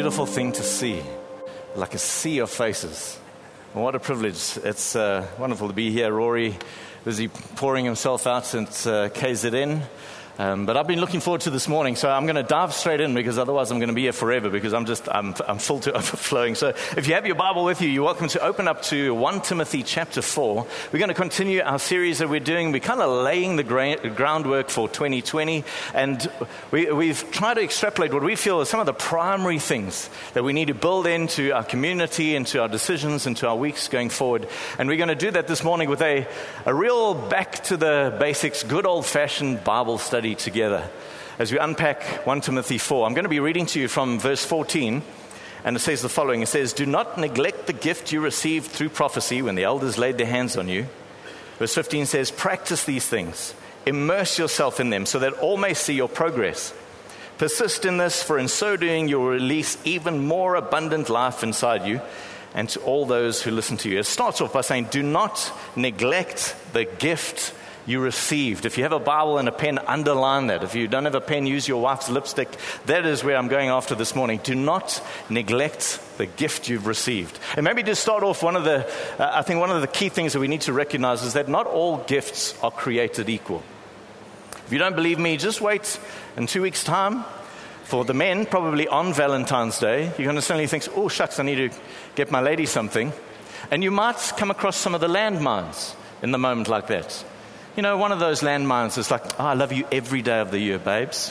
beautiful thing to see, like a sea of faces. And what a privilege. It's wonderful to be here. Rory busy pouring himself out at KZN. But I've been looking forward to this morning, so I'm going to dive straight in because otherwise I'm going to be here forever because I'm full to overflowing. So if you have your Bible with you, you're welcome to open up to 1 Timothy chapter 4. We're going to continue our series that we're doing. We're kind of laying the groundwork for 2020, and we've tried to extrapolate what we feel are some of the primary things that we need to build into our community, into our decisions, into our weeks going forward. And we're going to do that this morning with a real back to the basics, good old-fashioned Bible study together as we unpack 1 Timothy 4. I'm going to be reading to you from verse 14, and it says the following. It says, "Do not neglect the gift you received through prophecy when the elders laid their hands on you." Verse 15 says, "Practice these things, immerse yourself in them so that all may see your progress. Persist in this, for in so doing you will release even more abundant life inside you and to all those who listen to you." It starts off by saying, do not neglect the gift you received. If you have a Bible and a pen, underline that. If you don't have a pen, use your wife's lipstick. That is where I'm going after this morning. Do not neglect the gift you've received. And maybe to start off, I think one of the key things that we need to recognize is that not all gifts are created equal. If you don't believe me, just wait in 2 weeks' time. For the men, probably on Valentine's Day, you're going to suddenly think, oh shucks, I need to get my lady something. And you might come across some of the landmines in the moment like that. You know, one of those landmines is like, I love you every day of the year, babes.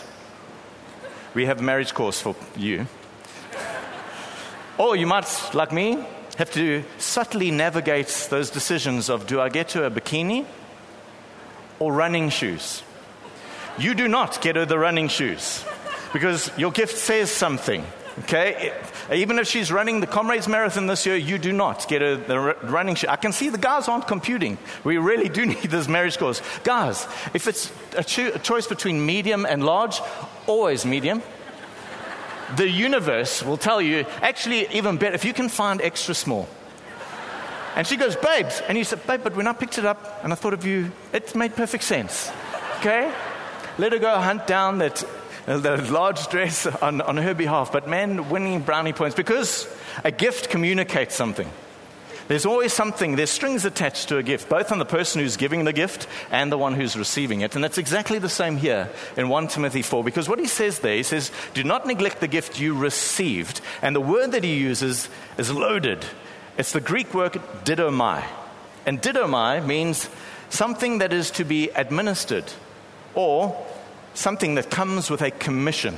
We have a marriage course for you. Or you might, like me, have to subtly navigate those decisions of, do I get her a bikini or running shoes? You do not get her the running shoes because your gift says something. Okay, even if she's running the Comrades Marathon this year, you do not get the running shoe. I can see the guys aren't computing. We really do need this marriage course. Guys, if it's a choice between medium and large, always medium. The universe will tell you, actually even better, if you can find extra small. And she goes, babes. And you said, babe, but when I picked it up and I thought of you, it made perfect sense. Okay, let her go hunt down the large dress on her behalf, but man, winning brownie points because a gift communicates something. There's always something, there's strings attached to a gift, both on the person who's giving the gift and the one who's receiving it. And that's exactly the same here in 1 Timothy 4, because what he says there, he says, do not neglect the gift you received. And the word that he uses is loaded. It's the Greek word didomai. And didomai means something that is to be administered or something that comes with a commission.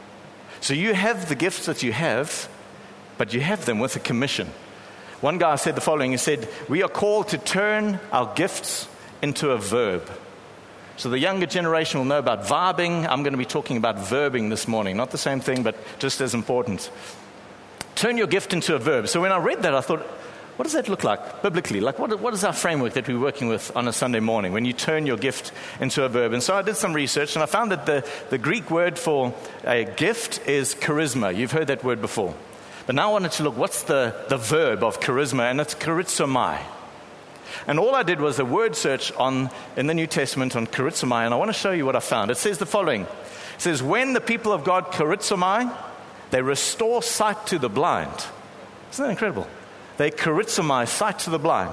So you have the gifts that you have, but you have them with a commission. One guy said the following. He said, we are called to turn our gifts into a verb. So the younger generation will know about verbing. I'm going to be talking about verbing this morning. Not the same thing, but just as important. Turn your gift into a verb. So when I read that, I thought, what does that look like biblically? Like what is our framework that we're working with on a Sunday morning when you turn your gift into a verb? And so I did some research and I found that the Greek word for a gift is charisma. You've heard that word before. But now I wanted to look, what's the verb of charisma? And it's charizomai. And all I did was a word search in the New Testament on charizomai, and I want to show you what I found. It says the following. It says, when the people of God charizomai, they restore sight to the blind. Isn't that incredible? They charizomai, sight to the blind.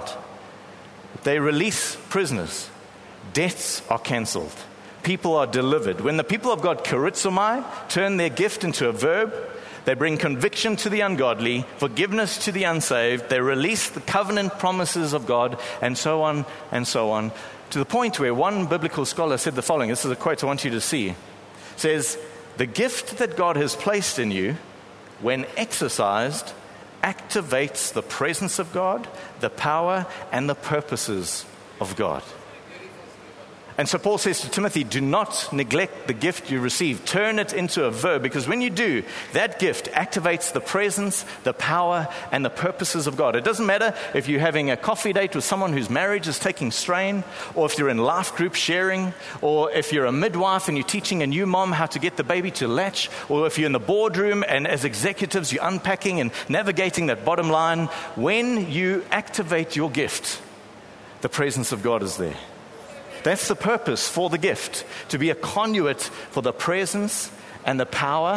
They release prisoners. Debts are cancelled. People are delivered. When the people of God charizomai, turn their gift into a verb, they bring conviction to the ungodly, forgiveness to the unsaved. They release the covenant promises of God, and so on, to the point where one biblical scholar said the following. This is a quote I want you to see. It says, the gift that God has placed in you, when exercised, activates the presence of God, the power, and the purposes of God. And so Paul says to Timothy, do not neglect the gift you receive. Turn it into a verb, because when you do, that gift activates the presence, the power, and the purposes of God. It doesn't matter if you're having a coffee date with someone whose marriage is taking strain, or if you're in life group sharing, or if you're a midwife and you're teaching a new mom how to get the baby to latch, or if you're in the boardroom and as executives you're unpacking and navigating that bottom line. When you activate your gift, the presence of God is there. That's the purpose for the gift, to be a conduit for the presence and the power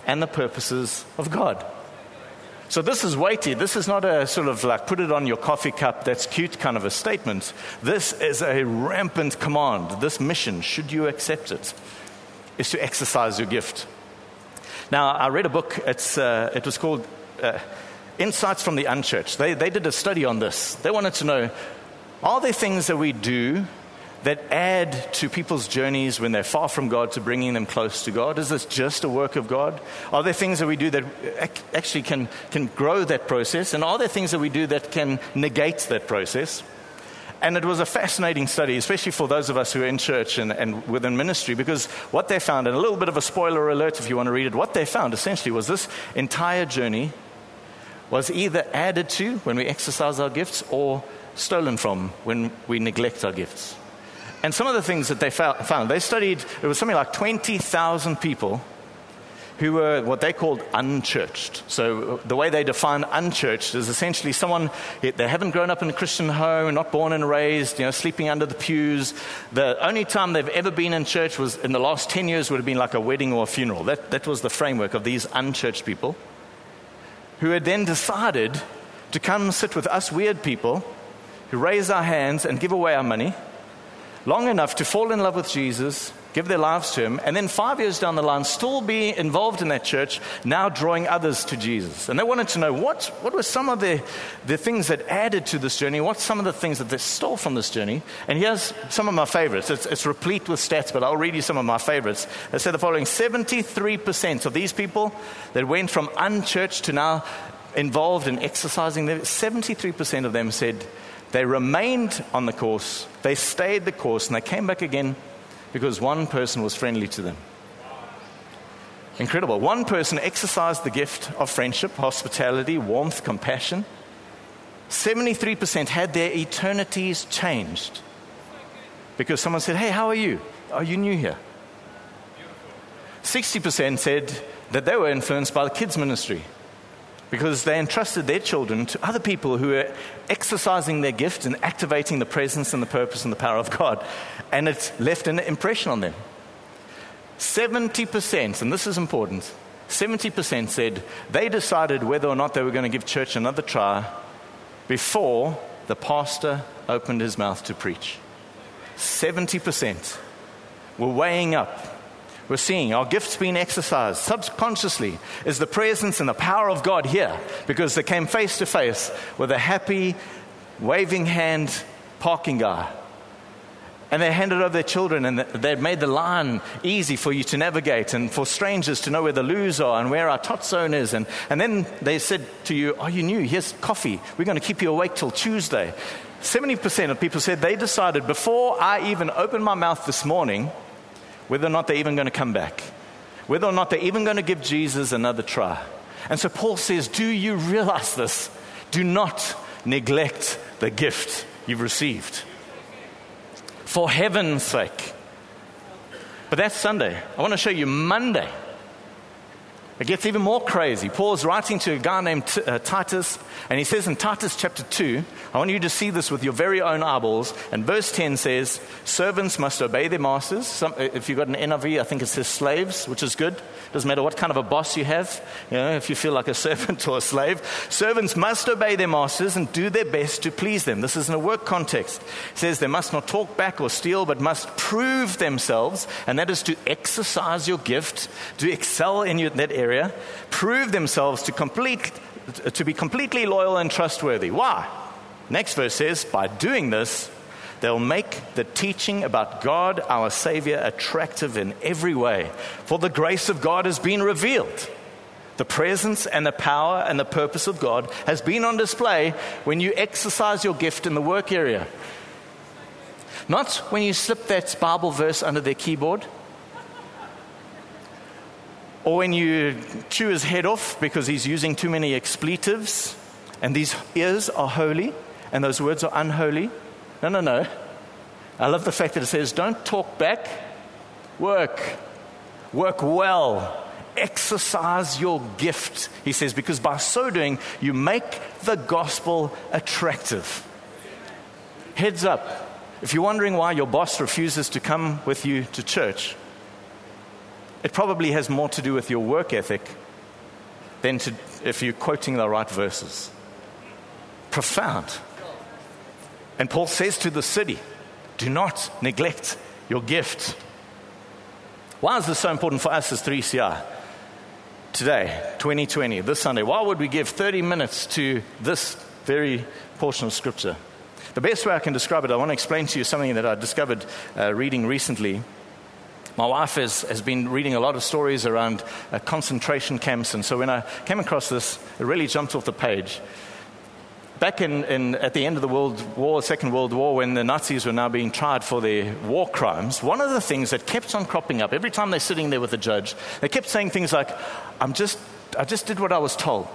and the purposes of God. So this is weighty. This is not a sort of like put it on your coffee cup, that's cute kind of a statement. This is a rampant command. This mission, should you accept it, is to exercise your gift. Now, I read a book. It was called Insights from the Unchurched. They did a study on this. They wanted to know, are there things that we do that add to people's journeys when they're far from God to bringing them close to God? Is this just a work of God? Are there things that we do that actually can grow that process? And are there things that we do that can negate that process? And it was a fascinating study, especially for those of us who are in church and within ministry, because what they found, and a little bit of a spoiler alert if you want to read it, what they found essentially was this entire journey was either added to when we exercise our gifts or stolen from when we neglect our gifts. And some of the things that they found, they studied, it was something like 20,000 people who were what they called unchurched. So the way they define unchurched is essentially someone, they haven't grown up in a Christian home, not born and raised, sleeping under the pews. The only time they've ever been in church was in the last 10 years would have been like a wedding or a funeral. That was the framework of these unchurched people who had then decided to come sit with us weird people who raise our hands and give away our money long enough to fall in love with Jesus, give their lives to him, and then 5 years down the line still be involved in that church, now drawing others to Jesus. And they wanted to know what were some of the things that added to this journey, what's some of the things that they stole from this journey. And here's some of my favorites. It's replete with stats, but I'll read you some of my favorites. They said the following: 73% of these people that went from unchurched to now involved in exercising, 73% of them said they remained on the course, they stayed the course, and they came back again because one person was friendly to them. Incredible. One person exercised the gift of friendship, hospitality, warmth, compassion. 73% had their eternities changed because someone said, "Hey, how are you? Are you new here?" 60% said that they were influenced by the kids' ministry because they entrusted their children to other people who were exercising their gift and activating the presence and the purpose and the power of God. And it left an impression on them. 70%, and this is important, 70% said they decided whether or not they were going to give church another try before the pastor opened his mouth to preach. 70% were weighing up. We're seeing our gifts being exercised subconsciously. Is the presence and the power of God here? Because they came face to face with a happy, waving hand parking guy. And they handed over their children, and they made the line easy for you to navigate and for strangers to know where the loos are and where our tot zone is. And then they said to you, "Are you new? Here's coffee. We're going to keep you awake till Tuesday." 70% of people said they decided before I even opened my mouth this morning whether or not they're even going to come back, whether or not they're even going to give Jesus another try. And so Paul says, do you realize this? Do not neglect the gift you've received. For heaven's sake. But that's Sunday. I want to show you Monday. It gets even more crazy. Paul's writing to a guy named Titus, and he says in Titus chapter 2, I want you to see this with your very own eyeballs, and verse 10 says, servants must obey their masters. If you've got an NIV, I think it says slaves, which is good. Doesn't matter what kind of a boss you have, if you feel like a servant or a slave. Servants must obey their masters and do their best to please them. This is in a work context. It says they must not talk back or steal, but must prove themselves, and that is to exercise your gift, to excel in that area, prove themselves to be completely loyal and trustworthy. Why? Next verse says, by doing this, they'll make the teaching about God, our Savior, attractive in every way. For the grace of God has been revealed. The presence and the power and the purpose of God has been on display when you exercise your gift in the work area. Not when you slip that Bible verse under their keyboard, or when you chew his head off because he's using too many expletives, and these ears are holy, and those words are unholy. No. I love the fact that it says, don't talk back, work well, exercise your gift, he says, because by so doing, you make the gospel attractive. Heads up, if you're wondering why your boss refuses to come with you to church, it probably has more to do with your work ethic than if you're quoting the right verses. Profound. And Paul says to the city, do not neglect your gift. Why is this so important for us as 3CR? Today, 2020, this Sunday, why would we give 30 minutes to this very portion of Scripture? The best way I can describe it, I want to explain to you something that I discovered reading recently. My wife has been reading a lot of stories around concentration camps, and so when I came across this, it really jumped off the page. Back at the end of the World War, Second World War, when the Nazis were now being tried for their war crimes, one of the things that kept on cropping up, every time they're sitting there with the judge, they kept saying things like, I just did what I was told.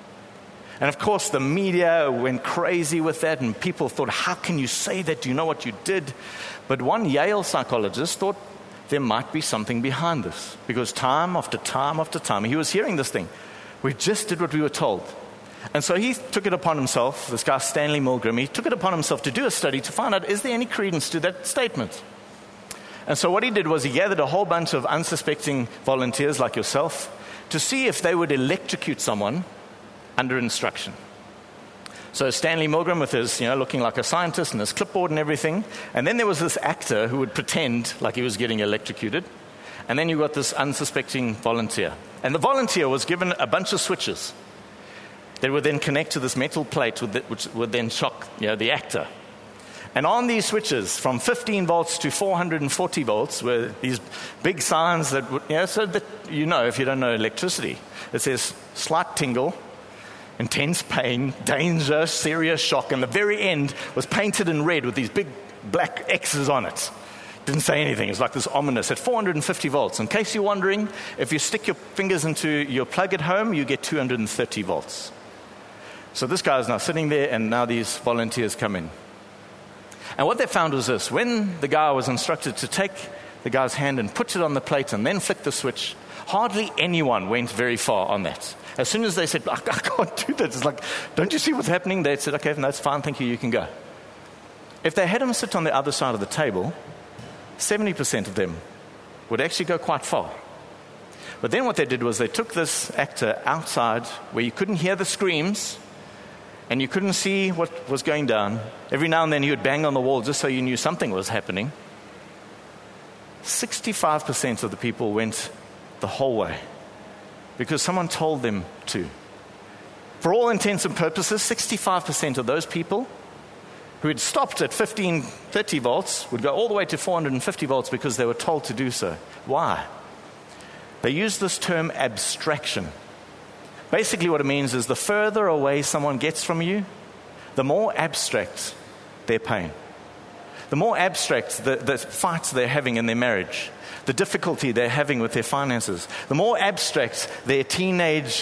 And of course, the media went crazy with that, and people thought, how can you say that? Do you know what you did? But one Yale psychologist thought there might be something behind this, because time after time after time, he was hearing this thing. We just did what we were told. And so he took it upon himself, this guy Stanley Milgram, he took it upon himself to do a study to find out, is there any credence to that statement? And so what he did was he gathered a whole bunch of unsuspecting volunteers like yourself to see if they would electrocute someone under instruction. So Stanley Milgram with his, looking like a scientist and his clipboard and everything. And then there was this actor who would pretend like he was getting electrocuted. And then you got this unsuspecting volunteer. And the volunteer was given a bunch of switches that would then connect to this metal plate which would then shock the actor. And on these switches, from 15 volts to 440 volts, were these big signs that would, so that if you don't know electricity, it says slight tingle, intense pain, danger, serious shock, and the very end was painted in red with these big black X's on it. Didn't say anything. It's like this ominous at 450 volts. In case you're wondering, if you stick your fingers into your plug at home, you get 230 volts. So this guy is now sitting there, and now these volunteers come in. And what they found was this. When the guy was instructed to take the guy's hand and put it on the plate and then flick the switch, hardly anyone went very far on that. As soon as they said, I can't do that, it's like, don't you see what's happening? They said, okay, that's fine, thank you, you can go. If they had him sit on the other side of the table, 70% of them would actually go quite far. But then what they did was they took this actor outside where you couldn't hear the screams and you couldn't see what was going down. Every now and then he would bang on the wall just so you knew something was happening. 65% of the people went the whole way because someone told them to. For all intents and purposes, 65% of those people who had stopped at 1530 volts would go all the way to 450 volts because they were told to do so. Why? They use this term abstraction. Basically what it means is the further away someone gets from you, the more abstract their pain. The more abstract the fights they're having in their marriage, the difficulty they're having with their finances, the more abstract their teenage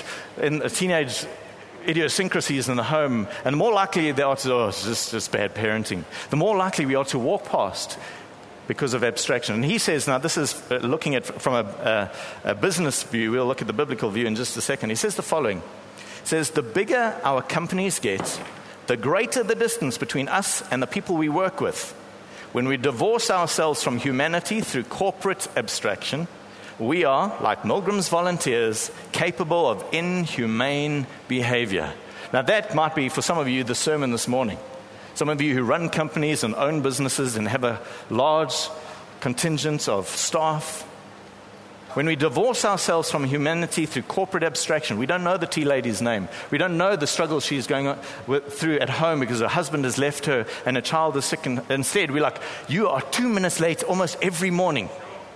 idiosyncrasies in the home, and the more likely they are to, it's just bad parenting. The more likely we are to walk past because of abstraction. And he says, now this is looking at from a business view, we'll look at the biblical view in just a second. He says the following. He says, the bigger our companies get, the greater the distance between us and the people we work with. When we divorce ourselves from humanity through corporate abstraction, we are, like Milgram's volunteers, capable of inhumane behavior. Now that might be, for some of you, the sermon this morning. Some of you who run companies and own businesses and have a large contingent of staff. When we divorce ourselves from humanity through corporate abstraction, we don't know the tea lady's name. We don't know the struggle she's going through at home because her husband has left her and her child is sick. And instead, we're like, you are 2 minutes late almost every morning.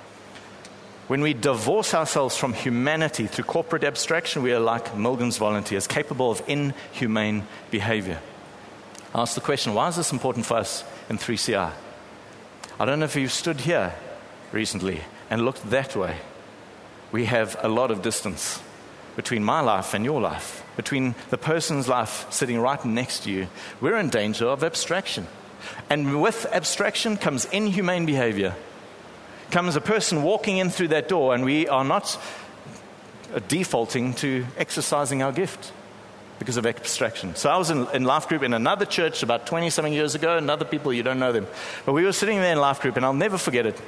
When we divorce ourselves from humanity through corporate abstraction, we are like Milgram's volunteers, capable of inhumane behavior. I ask the question, why is this important for us in 3CR? I don't know if you've stood here recently and looked that way. We have a lot of distance between my life and your life, between the person's life sitting right next to you. We're in danger of abstraction. And with abstraction comes inhumane behavior. Comes a person walking in through that door, and we are not defaulting to exercising our gift because of abstraction. So I was in life group in another church about 20-something years ago, and other people, you don't know them. But we were sitting there in life group, and I'll never forget it.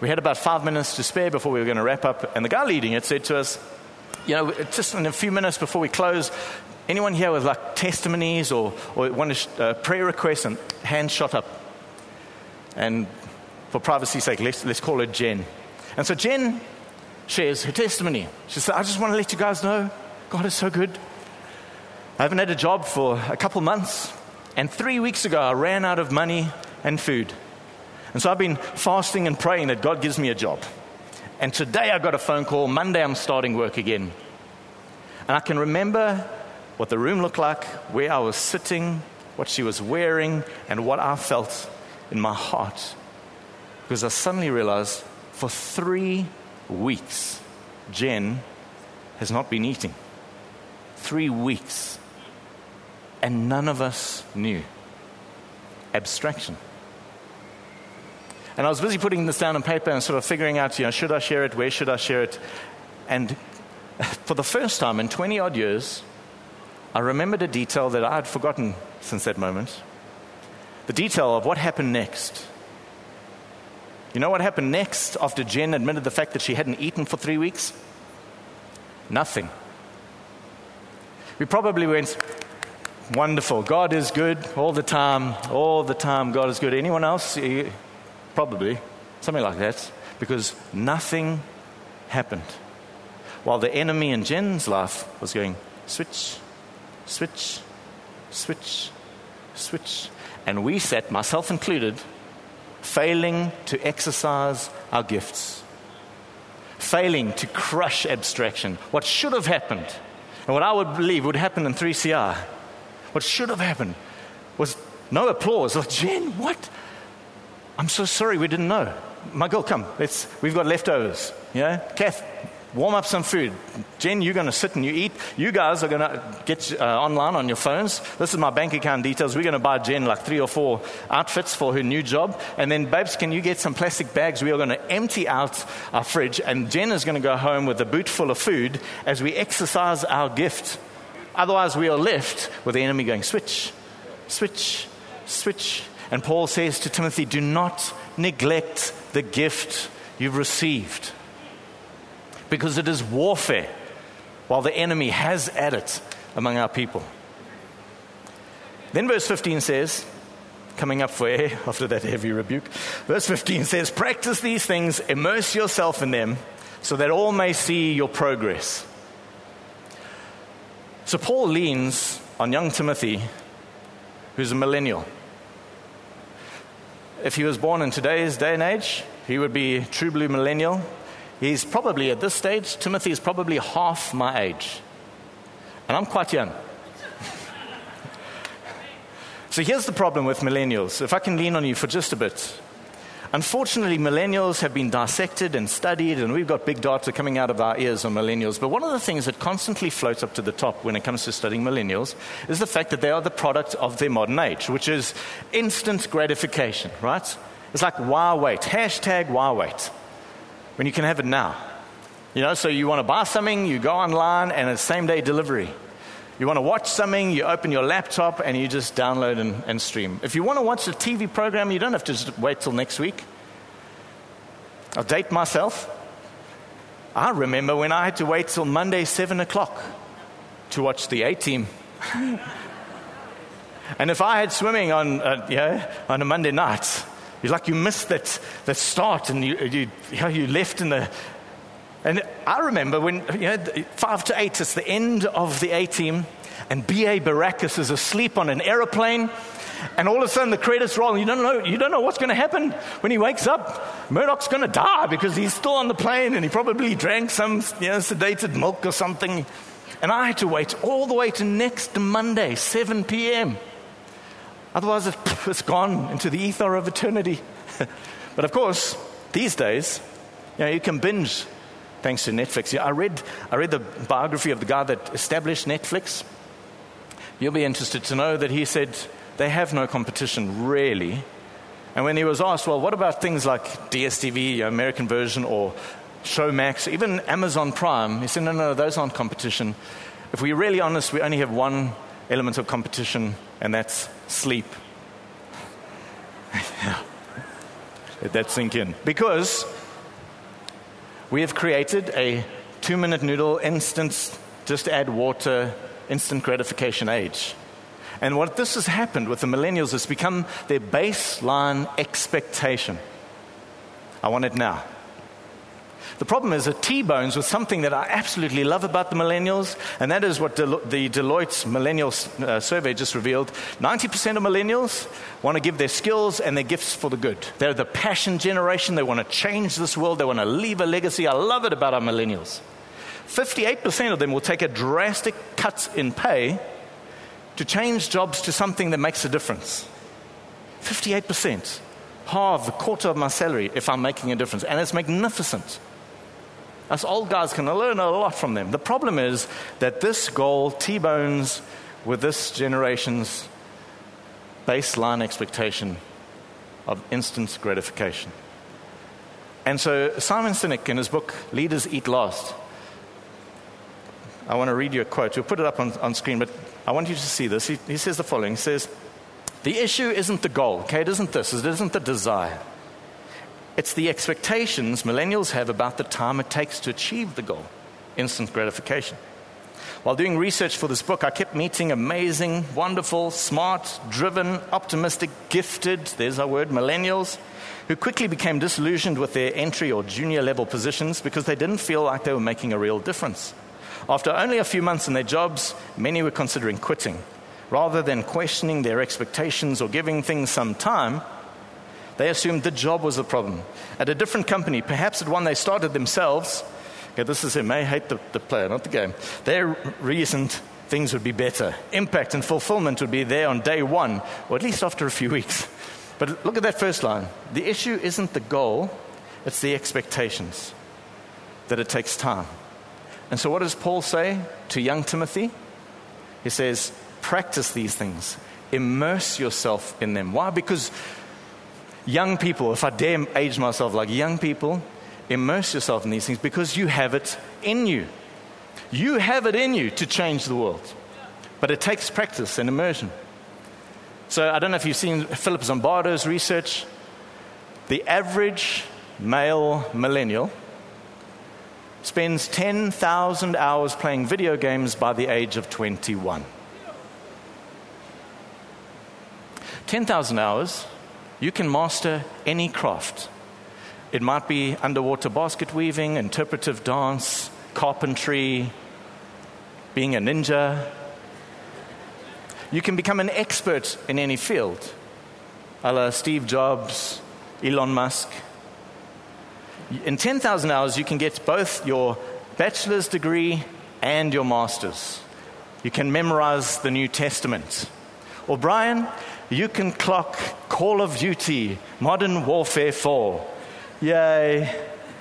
We had about 5 minutes to spare before we were going to wrap up. And the guy leading it said to us, just in a few minutes before we close, anyone here with like testimonies or want to prayer requests? And hands shot up. And for privacy's sake, let's call her Jen. And so Jen shares her testimony. She said, I just want to let you guys know, God is so good. I haven't had a job for a couple months. And 3 weeks ago, I ran out of money and food. And so I've been fasting and praying that God gives me a job. And today I got a phone call. Monday I'm starting work again. And I can remember what the room looked like, where I was sitting, what she was wearing, and what I felt in my heart. Because I suddenly realized for 3 weeks, Jen has not been eating. 3 weeks. And none of us knew. Abstraction. And I was busy putting this down on paper and sort of figuring out, should I share it? Where should I share it? And for the first time in 20 odd years, I remembered a detail that I had forgotten since that moment. The detail of what happened next. You know what happened next after Jen admitted the fact that she hadn't eaten for 3 weeks? Nothing. We probably went, wonderful, God is good all the time, God is good. Anyone else? Probably, something like that, because nothing happened. While the enemy in Jen's life was going, switch, switch, switch, switch. And we sat, myself included, failing to exercise our gifts, failing to crush abstraction. What should have happened, and what I would believe would happen in 3CR, what should have happened was no applause. Like, Jen, what? I'm so sorry, we didn't know. My girl, come, we've got leftovers. Kath, warm up some food. Jen, you're going to sit and you eat. You guys are going to get online on your phones. This is my bank account details. We're going to buy Jen like 3 or 4 outfits for her new job. And then, babes, can you get some plastic bags? We are going to empty out our fridge. And Jen is going to go home with a boot full of food as we exercise our gift. Otherwise, we are left with the enemy going, switch, switch, switch. And Paul says to Timothy, do not neglect the gift you've received, because it is warfare while the enemy has at it among our people. Then verse 15 says, coming up for air after that heavy rebuke, verse 15 says, practice these things, immerse yourself in them, so that all may see your progress. So Paul leans on young Timothy, who's a millennial. If he was born in today's day and age, he would be a true blue millennial. He's probably, at this stage, Timothy is probably half my age. And I'm quite young. So here's the problem with millennials. If I can lean on you for just a bit. Unfortunately, millennials have been dissected and studied, and we've got big data coming out of our ears on millennials. But one of the things that constantly floats up to the top when it comes to studying millennials is the fact that they are the product of their modern age, which is instant gratification, right? It's like, why wait? Hashtag why wait? When you can have it now. So you want to buy something, you go online, and it's same-day delivery. You want to watch something, you open your laptop and you just download and stream. If you want to watch a TV program, you don't have to just wait till next week. I'll date myself. I remember when I had to wait till Monday 7 o'clock to watch the A-Team. And if I had swimming on a Monday night, you missed that start, and you left in the. And I remember when 5 to 8, it's the end of the A-Team, and B.A. Baracus is asleep on an aeroplane, and all of a sudden the credits roll, and you don't know what's going to happen when he wakes up. Murdoch's going to die because he's still on the plane, and he probably drank some sedated milk or something. And I had to wait all the way to next Monday, 7 p.m. Otherwise, it's gone into the ether of eternity. But of course, these days, you can binge. Thanks to Netflix. I read the biography of the guy that established Netflix. You'll be interested to know that he said they have no competition, really. And when he was asked, well, what about things like DSTV, American version, or Showmax, even Amazon Prime, he said, no, those aren't competition. If we're really honest, we only have one element of competition, and that's sleep. Let that sink in. Because We have created a 2-minute noodle, instant, just add water, instant gratification age. And what this has happened with the millennials is become their baseline expectation. I want it now. The problem is it T-bones with something that I absolutely love about the millennials, and that is what the Deloitte Millennial Survey just revealed. 90% of millennials want to give their skills and their gifts for the good. They're the passion generation. They want to change this world. They want to leave a legacy. I love it about our millennials. 58% of them will take a drastic cut in pay to change jobs to something that makes a difference. 58%. Half, a quarter of my salary if I'm making a difference. And it's magnificent. Us old guys can learn a lot from them. The problem is that this goal T-bones with this generation's baseline expectation of instant gratification. And so Simon Sinek, in his book, Leaders Eat Last, I want to read you a quote. We'll put it up on screen, but I want you to see this. He says the following. He says, the issue isn't the goal, okay? It isn't this. It isn't the desire. It's the expectations millennials have about the time it takes to achieve the goal, instant gratification. While doing research for this book, I kept meeting amazing, wonderful, smart, driven, optimistic, gifted, there's our word, millennials, who quickly became disillusioned with their entry or junior level positions because they didn't feel like they were making a real difference. After only a few months in their jobs, many were considering quitting. Rather than questioning their expectations or giving things some time, they assumed the job was the problem. At a different company, perhaps at one they started themselves, okay, this is him, I hate the player, not the game. They reasoned things would be better. Impact and fulfillment would be there on day one, or at least after a few weeks. But look at that first line. The issue isn't the goal, it's the expectations, that it takes time. And so what does Paul say to young Timothy? He says, practice these things. Immerse yourself in them. Why? Because young people, if I dare age myself like young people, immerse yourself in these things because you have it in you. You have it in you to change the world. But it takes practice and immersion. So I don't know if you've seen Philip Zimbardo's research. The average male millennial spends 10,000 hours playing video games by the age of 21. 10,000 hours, you can master any craft. It might be underwater basket weaving, interpretive dance, carpentry, being a ninja. You can become an expert in any field, a la Steve Jobs, Elon Musk. In 10,000 hours, you can get both your bachelor's degree and your master's. You can memorize the New Testament. Or Brian, you can clock Call of Duty, Modern Warfare 4. Yay.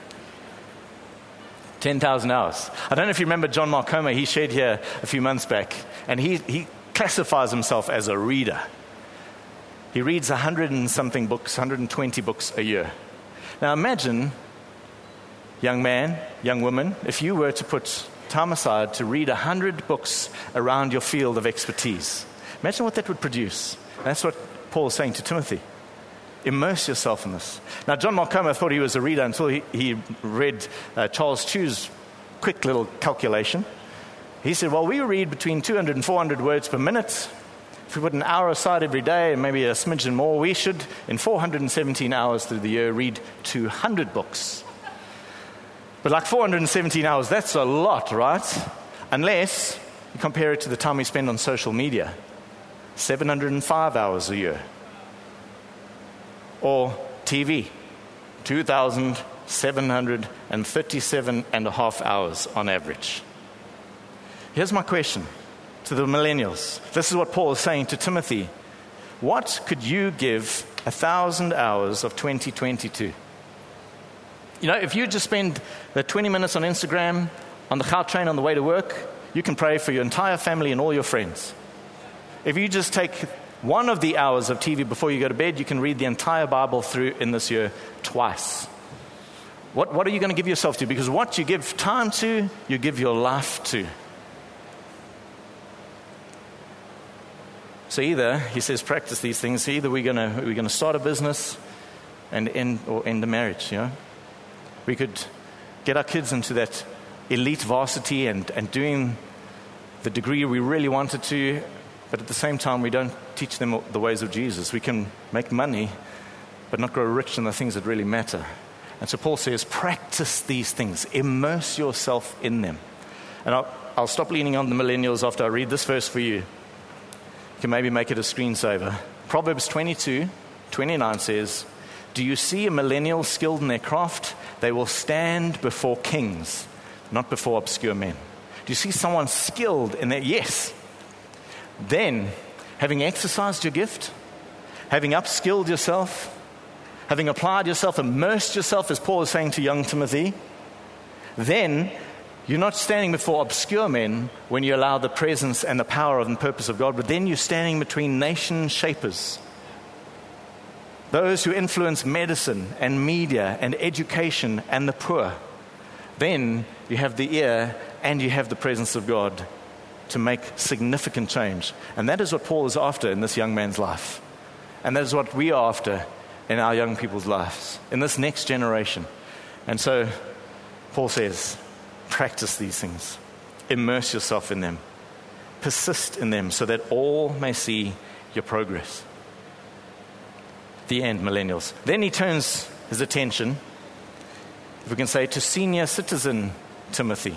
10,000 hours. I don't know if you remember John Marcoma, he shared here a few months back, and he classifies himself as a reader. He reads 100 and something books, 120 books a year. Now imagine, young man, young woman, if you were to put time aside to read 100 books around your field of expertise. Imagine what that would produce. That's what Paul is saying to Timothy. Immerse yourself in this. Now, John Marcoma thought he was a reader until he read Charles Chu's quick little calculation. He said, well, we read between 200 and 400 words per minute. If we put an hour aside every day and maybe a smidgen more, we should, in 417 hours through the year, read 200 books. But like 417 hours, that's a lot, right? Unless you compare it to the time we spend on social media. 705 hours a year. Or TV, 2,737 and a half hours on average. Here's my question to the millennials. This is what Paul is saying to Timothy. What could you give 1,000 hours of 2022? You know, if you just spend the 20 minutes on Instagram, on the car train on the way to work, you can pray for your entire family and all your friends. If you just take one of the hours of TV before you go to bed, you can read the entire Bible through in this year twice. What are you going to give yourself to? Because what you give time to, you give your life to. So either, he says, practice these things. Either we're going to start a business and end a marriage, you know. We could get our kids into that elite varsity and doing the degree we really wanted to, but at the same time, we don't teach them the ways of Jesus. We can make money, but not grow rich in the things that really matter. And so Paul says, practice these things. Immerse yourself in them. And I'll stop leaning on the millennials after I read this verse for you. You can maybe make it a screensaver. Proverbs 22:29 says, do you see a millennial skilled in their craft? They will stand before kings, not before obscure men. Do you see someone skilled in their? Yes. Then, having exercised your gift, having upskilled yourself, having applied yourself, immersed yourself, as Paul is saying to young Timothy, then you're not standing before obscure men when you allow the presence and the power and purpose of God, but then you're standing between nation shapers, those who influence medicine and media and education and the poor. Then you have the ear and you have the presence of God to make significant change. And that is what Paul is after in this young man's life. And that is what we are after in our young people's lives, in this next generation. And so Paul says, practice these things. Immerse yourself in them. Persist in them so that all may see your progress. The end, millennials. Then he turns his attention, if we can say, to senior citizen Timothy.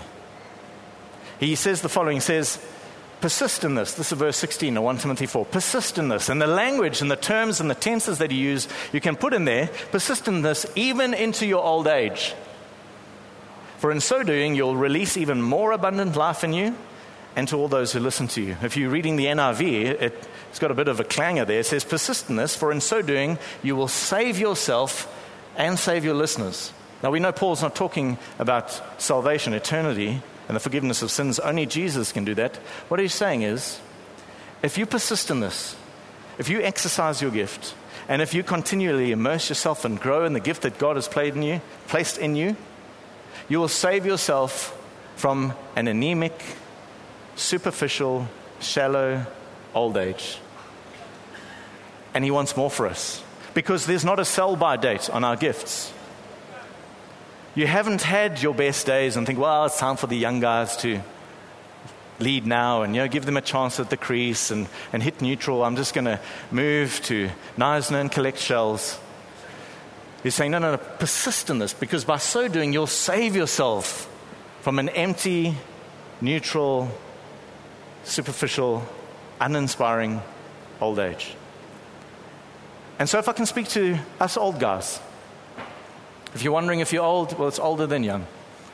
He says the following, he says, persist in this. This is verse 16 of 1 Timothy 4. Persist in this. And the language and the terms and the tenses that he used, you can put in there, persist in this even into your old age. For in so doing, you'll release even more abundant life in you and to all those who listen to you. If you're reading the NIV, it's got a bit of a clangor there. It says, persist in this, for in so doing, you will save yourself and save your listeners. Now, we know Paul's not talking about salvation, eternity, and the forgiveness of sins. Only Jesus can do that. What he's saying is, if you persist in this, if you exercise your gift, and if you continually immerse yourself and grow in the gift that God has placed in you, you will save yourself from an anemic, superficial, shallow old age. And he wants more for us, because there's not a sell-by date on our gifts. You haven't had your best days and think, well, it's time for the young guys to lead now and, give them a chance at the crease and hit neutral. I'm just going to move to Knysna and collect shells. He's saying, no, persist in this, because by so doing, you'll save yourself from an empty, neutral, superficial, uninspiring old age. And so if I can speak to us old guys, if you're wondering if you're old, well, it's older than young.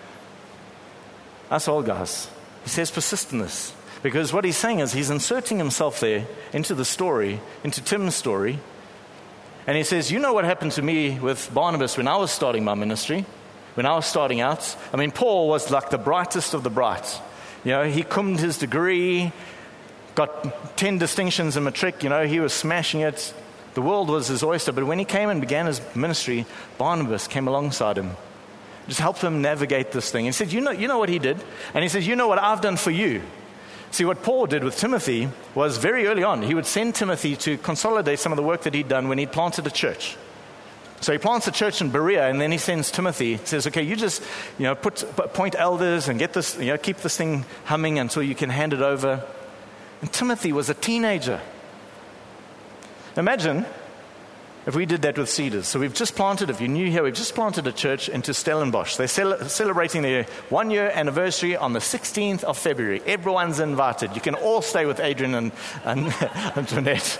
Us old guys. He says persist in this. Because what he's saying is he's inserting himself there into the story, into Tim's story. And he says, you know what happened to me with Barnabas when I was starting my ministry, when I was starting out? I mean, Paul was like the brightest of the bright. He cummed his degree, got 10 distinctions in matric, he was smashing it. The world was his oyster, but when he came and began his ministry, Barnabas came alongside him, just helped him navigate this thing. And he said, you know what he did? And he says, you know what I've done for you? See, what Paul did with Timothy was very early on, he would send Timothy to consolidate some of the work that he'd done when he planted a church. So he plants a church in Berea, and then he sends Timothy, says, okay, you just, appoint elders and get this, keep this thing humming until you can hand it over. And Timothy was a teenager. Imagine if we did that with Cedars. So we've just planted, if you're new here, we've just planted a church into Stellenbosch. They're celebrating their 1-year anniversary on the 16th of February. Everyone's invited. You can all stay with Adrian and Antoinette.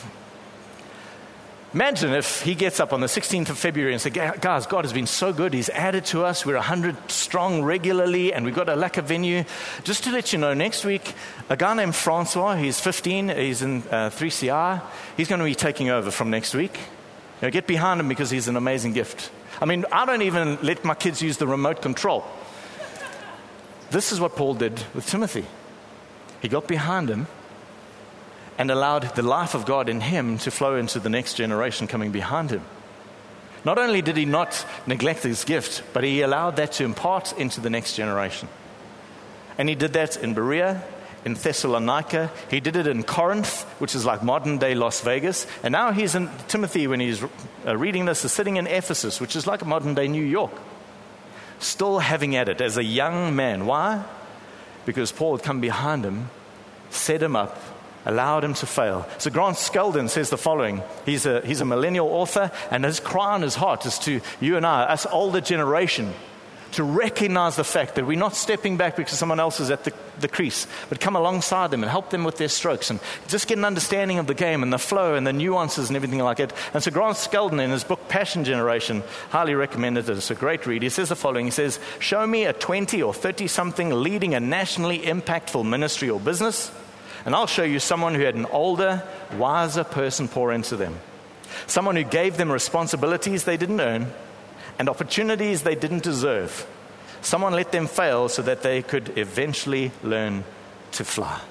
Imagine if he gets up on the 16th of February and says, guys, God has been so good. He's added to us. We're 100 strong regularly, and we've got a lacquer venue. Just to let you know, next week, a guy named Francois, he's 15, he's in 3CR. He's going to be taking over from next week. Get behind him because he's an amazing gift. I mean, I don't even let my kids use the remote control. This is what Paul did with Timothy. He got behind him and allowed the life of God in him to flow into the next generation coming behind him. Not only did he not neglect his gift, but he allowed that to impart into the next generation. And he did that in Berea, in Thessalonica. He did it in Corinth, which is like modern-day Las Vegas. And now he's in Timothy, when he's reading this, is sitting in Ephesus, which is like a modern-day New York. still having at it as a young man. Why? Because Paul had come behind him, set him up, allowed him to fail. So Grant Skeldon says the following. He's a millennial author, and his cry in his heart is to you and I, us older generation, to recognize the fact that we're not stepping back because someone else is at the crease, but come alongside them and help them with their strokes and just get an understanding of the game and the flow and the nuances and everything like it. And so Grant Skeldon, in his book Passion Generation, highly recommended it. It's a great read. He says the following. He says, show me a 20 or 30-something leading a nationally impactful ministry or business, and I'll show you someone who had an older, wiser person pour into them. Someone who gave them responsibilities they didn't earn and opportunities they didn't deserve. Someone let them fail so that they could eventually learn to fly.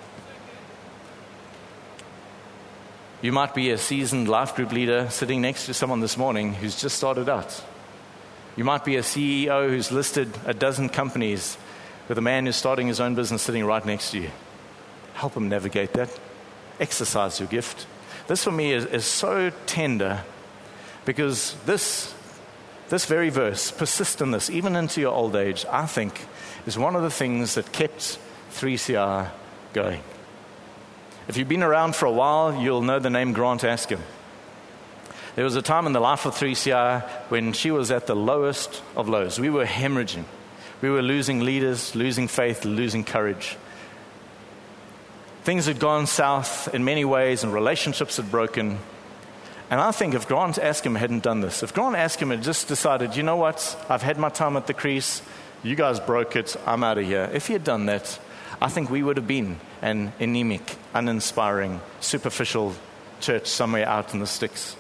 You might be a seasoned life group leader sitting next to someone this morning who's just started out. You might be a CEO who's listed a dozen companies with a man who's starting his own business sitting right next to you. Help him navigate that. Exercise your gift. This for me is so tender, because this very verse, persist in this, even into your old age, I think is one of the things that kept 3CR going. If you've been around for a while, you'll know the name Grant Askham. There was a time in the life of 3CR when she was at the lowest of lows. We were hemorrhaging. We were losing leaders, losing faith, losing courage. Things had gone south in many ways, and relationships had broken. And I think if Grant Askham hadn't done this, if Grant Askham had just decided, you know what, I've had my time at the crease, you guys broke it, I'm out of here. If he had done that, I think we would have been an anemic, uninspiring, superficial church somewhere out in the sticks.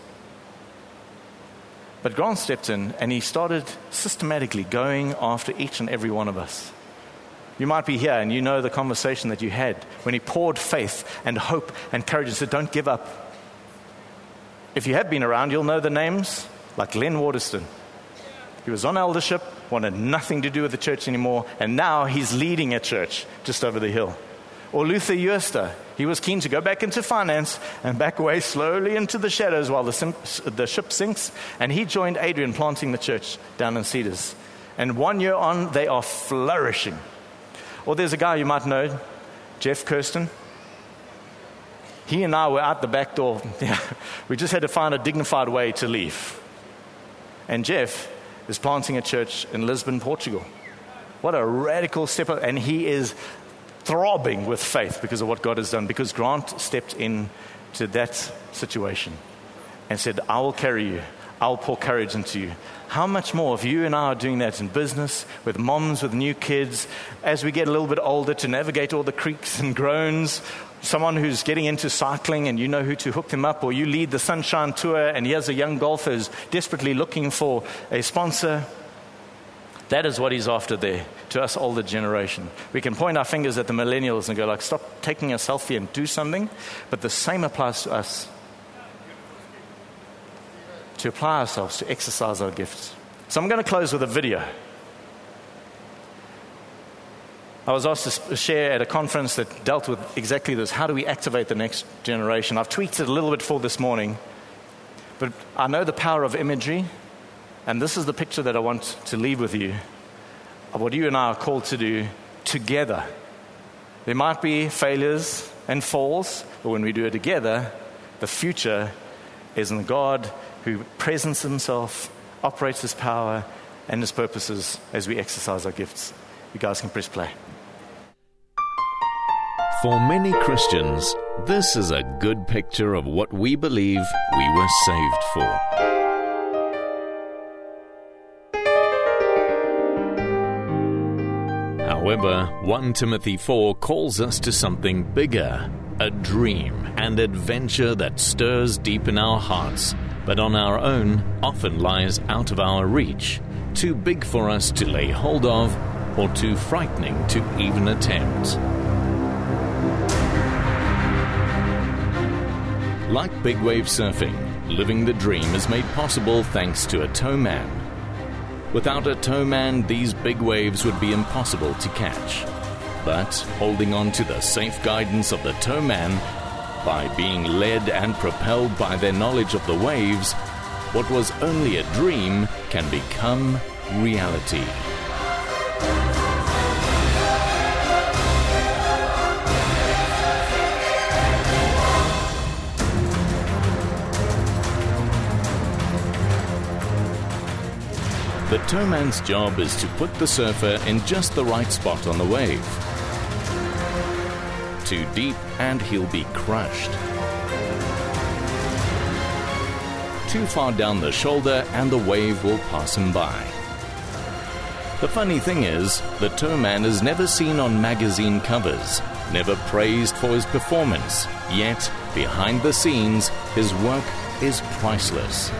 But Grant stepped in and he started systematically going after each and every one of us. You might be here and you know the conversation that you had when he poured faith and hope and courage and said, don't give up. If you have been around, you'll know the names like Len Waterston. He was on eldership, wanted nothing to do with the church anymore, and now he's leading a church just over the hill. Or Luther Eurster. He was keen to go back into finance and back away slowly into the shadows while the ship sinks, and he joined Adrian planting the church down in Cedars. And 1 year on, they are flourishing. Or there's a guy you might know, Jeff Kirsten. He and I were out the back door. We just had to find a dignified way to leave. And Jeff is planting a church in Lisbon, Portugal. What a radical step. And he is throbbing with faith because of what God has done. Because Grant stepped into that situation and said, I will carry you. I'll pour courage into you. How much more if you and I are doing that in business, with moms, with new kids, as we get a little bit older to navigate all the creaks and groans, someone who's getting into cycling and you know who to hook them up, or you lead the Sunshine Tour and here's a young golfer who's desperately looking for a sponsor. That is what he's after there, to us older generation. We can point our fingers at the millennials and go like, stop taking a selfie and do something, but the same applies to us. To apply ourselves, to exercise our gifts. So I'm going to close with a video. I was asked to share at a conference that dealt with exactly this. How do we activate the next generation? I've tweaked it a little bit for this morning, but I know the power of imagery, and this is the picture that I want to leave with you of what you and I are called to do together. There might be failures and falls, but when we do it together, the future is in God who presents himself, operates his power and his purposes as we exercise our gifts. You guys can press play. For many Christians, this is a good picture of what we believe we were saved for. However, 1 Timothy 4 calls us to something bigger, a dream and adventure that stirs deep in our hearts, but on our own often lies out of our reach, too big for us to lay hold of or too frightening to even attempt. Like big wave surfing, living the dream is made possible thanks to a tow man. Without a tow man, these big waves would be impossible to catch. But holding on to the safe guidance of the tow man, by being led and propelled by their knowledge of the waves, what was only a dream can become reality. The towman's job is to put the surfer in just the right spot on the wave. Too deep and he'll be crushed. Too far down the shoulder and the wave will pass him by. The funny thing is, the towman is never seen on magazine covers, never praised for his performance, yet, behind the scenes, his work is priceless.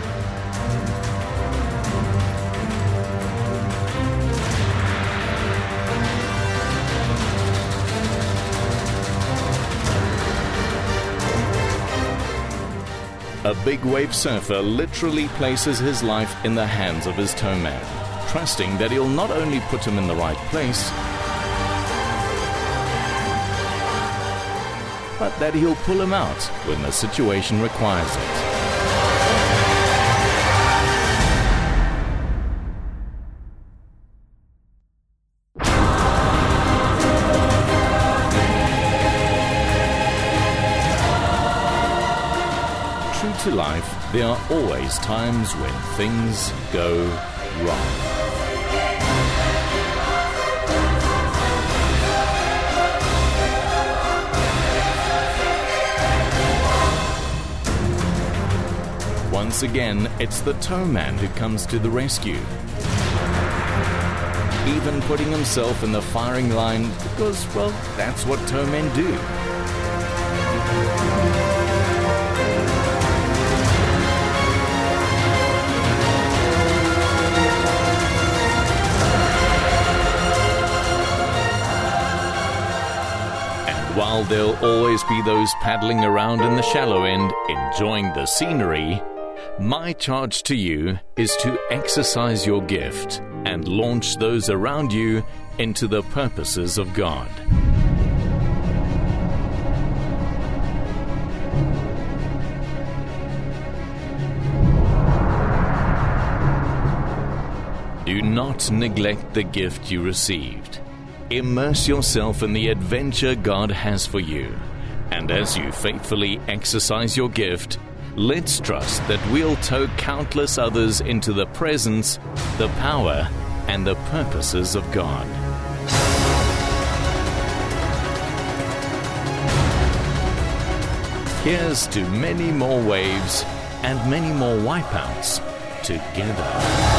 A big wave surfer literally places his life in the hands of his towman, trusting that he'll not only put him in the right place, but that he'll pull him out when the situation requires it. True to life, there are always times when things go wrong. Once again, it's the towman who comes to the rescue, even putting himself in the firing line because, well, that's what towmen do. While there'll always be those paddling around in the shallow end, enjoying the scenery, my charge to you is to exercise your gift and launch those around you into the purposes of God. Do not neglect the gift you received. Immerse yourself in the adventure God has for you. And as you faithfully exercise your gift, let's trust that we'll tow countless others into the presence, the power, and the purposes of God. Here's to many more waves and many more wipeouts together.